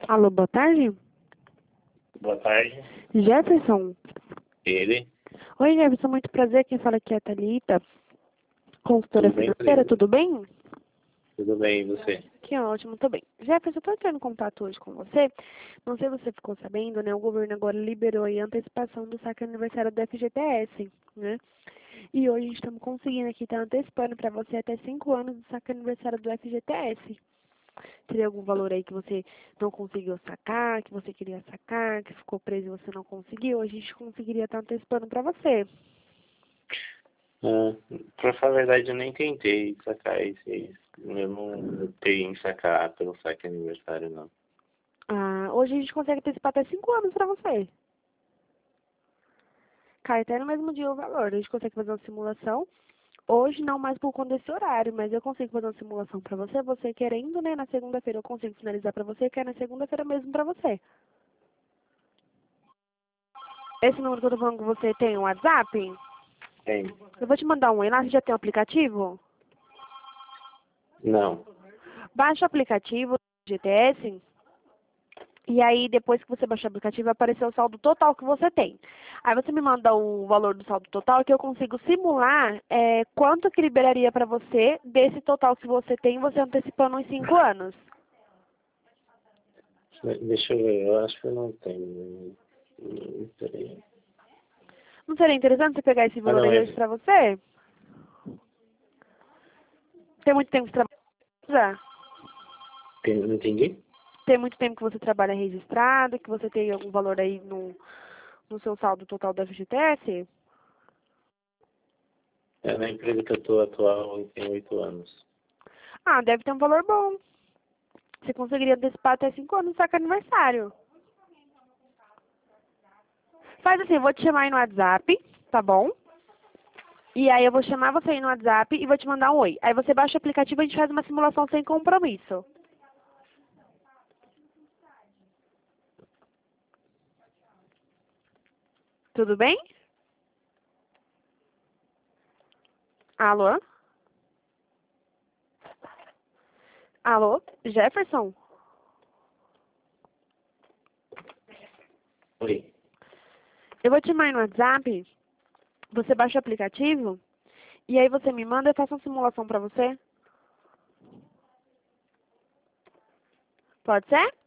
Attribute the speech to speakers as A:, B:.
A: Alô, boa tarde.
B: Boa tarde.
A: Jefferson.
B: Ele.
A: Oi, Jefferson, muito prazer. Quem fala aqui é a Thalita, consultora
B: Tudo bem,
A: financeira,
B: Felipe?
A: tudo bem?
B: Tudo bem, e você?
A: Que ótimo, tô bem. Jefferson, eu tô entrando em contato hoje com você. Não sei se você ficou sabendo, né? O governo agora liberou aí a antecipação do saque aniversário do FGTS, né? E hoje a gente estamos conseguindo aqui, tá antecipando para você até 5 anos do saque aniversário do FGTS. Teria algum valor aí que você não conseguiu sacar, que você queria sacar, que ficou preso e você não conseguiu? A gente conseguiria estar antecipando para você.
B: Ah, pra falar a verdade, eu nem tentei sacar esse. Eu não optei em sacar pelo saque aniversário, não.
A: Ah, hoje a gente consegue antecipar até 5 anos para você. Cai até no mesmo dia o valor. A gente consegue fazer uma simulação. Hoje não mais por conta desse horário, mas eu consigo fazer uma simulação para você. Você querendo, né? Na segunda-feira eu consigo finalizar para você, que é na segunda-feira mesmo para você. Esse número que eu tô falando com você tem um WhatsApp?
B: Tem?
A: Eu vou te mandar um e-mail. Você já tem um aplicativo?
B: Não.
A: Baixa o aplicativo do GTS. E aí, depois que você baixar o aplicativo, vai aparecer o saldo total que você tem. Aí você me manda o valor do saldo total, que eu consigo simular quanto que liberaria para você desse total que você tem, você antecipando em 5 anos.
B: Deixa eu ver, eu acho que eu não tenho. Peraí.
A: Não seria interessante você pegar esse
B: Ah,
A: valor
B: não,
A: aí hoje para você? Tem muito tempo que você trabalha?
B: não entendi?
A: Tem muito tempo que você trabalha registrado, que você tem algum valor aí no seu saldo total da FGTS?
B: É na empresa que eu tô atual, tem 8 anos.
A: Ah, deve ter um valor bom. Você conseguiria antecipar até 5 anos, saca aniversário. Faz assim, eu vou te chamar aí no WhatsApp, tá bom? E aí eu vou chamar você aí no WhatsApp e vou te mandar um oi. Aí você baixa o aplicativo e a gente faz uma simulação sem compromisso. Tudo bem? Alô? Alô? Jefferson?
B: Oi.
A: Eu vou te chamar aí no WhatsApp, você baixa o aplicativo e aí você me manda e eu faço uma simulação pra você. Pode ser?